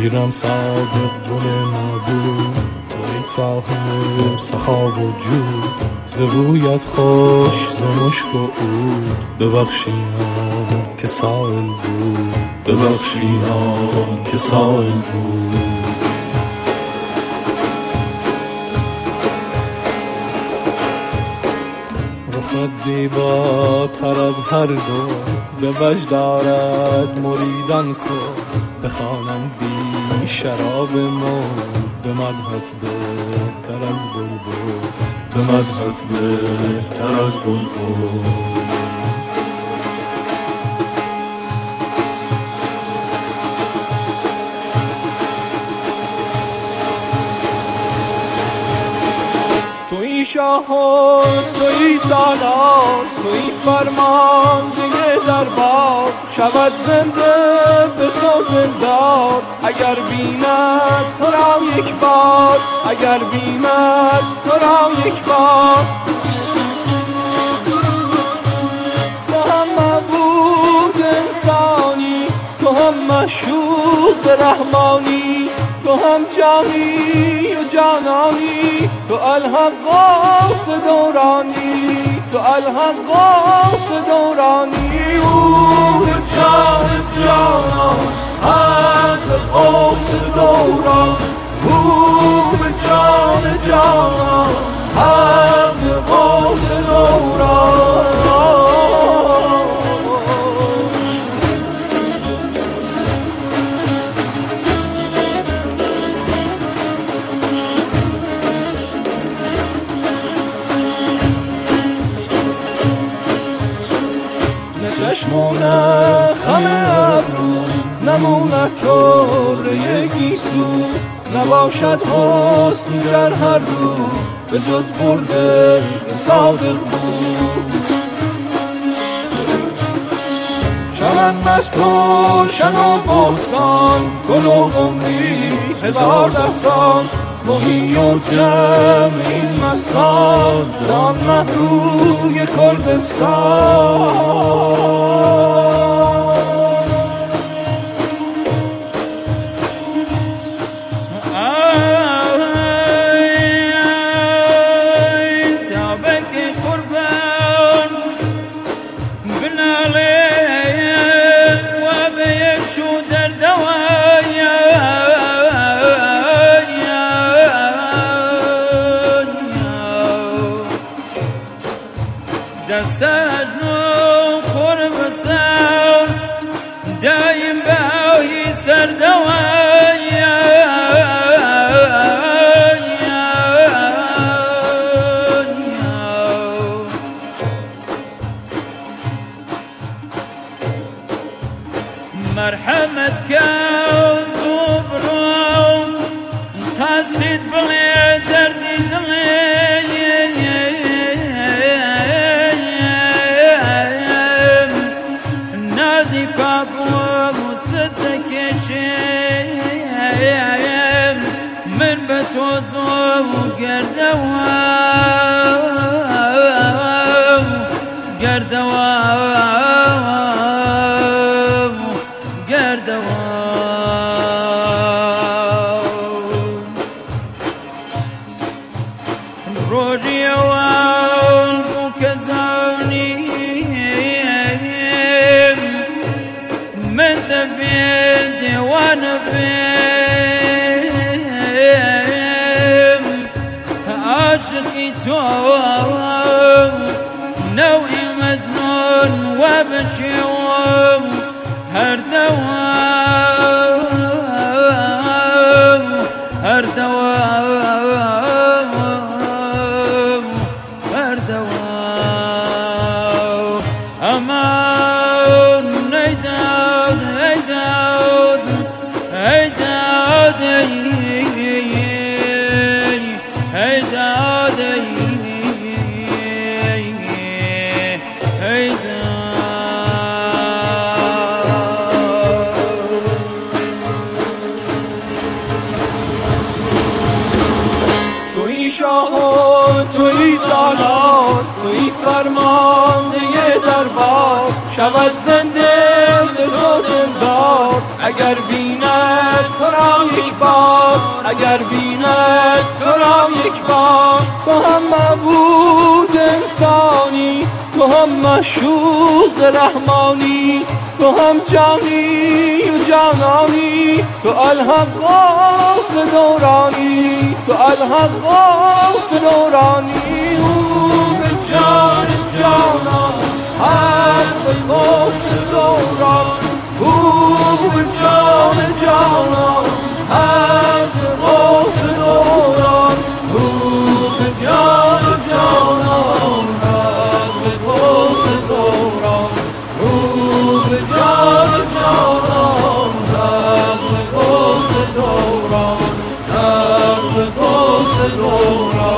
پیرم صادق گل نبود، توی صاحب سخا و جود، زبویت خوش زمشک و عود. ببخشیدم که سائل بود، ببخشیدم که سائل بود. رخت زیباتر از هر دو، به وجد دارد مریدان کن. بخوانم بی شراب مود، به مدحت بهتر از بلبل، به مدحت بهتر از بلبل. توی شاه و توی سالار، توی فرمانده دربار. شود زنده به تو دلدار، اگر بیند تو را یک بار، اگر بیند تو را یک بار. تو هم معبود انسانی، تو هم مشهود رحمانی، تو هم جانی و جانانی، تو الحق دورانی، تو الحق دورانی. روح جان جانان الحق دوران، روح جان جانان الحق دوران. چشمونه خم ابرو، نمونه طوره گیسو. نباشد حسن در هر رو، به جز برده صادق بود. شمن مسکو شن و بستان، گل و عمری هزار دستان. مهی و جمع این مستان، زان محروی کردستان. دستش نو خور بسر، دایم باهی سردوای. مرحمت که زبرم قصید بلی دردی دلی. نازی پاپو مصدقشم، من بتوزو گردوام گردوام گردوام. روزی اول بو کزانی، من تبين ديوان بيم. عاشقي توم نوعي مزنون وبشوم، هر دوام هر دوام هر دوام. امان نيداود نيداود نيداود نيداود توی شاه و توی سالار، توی فرمانده دربار. شود زنده به تو دلدار، اگر بیند تو را یک بار اگر بیند تو را یک بار. تو هم معبود انسانی، تو هم معشوق رحمانی، تو هم جانی و جانانی، تو الحق دورانی، تو الحق دورانی. او به جان جانان حق دوران، او به جان جانان حق دوران، او به جان جانان حق دوران، او به جان جانان حق دوران، حق دوران.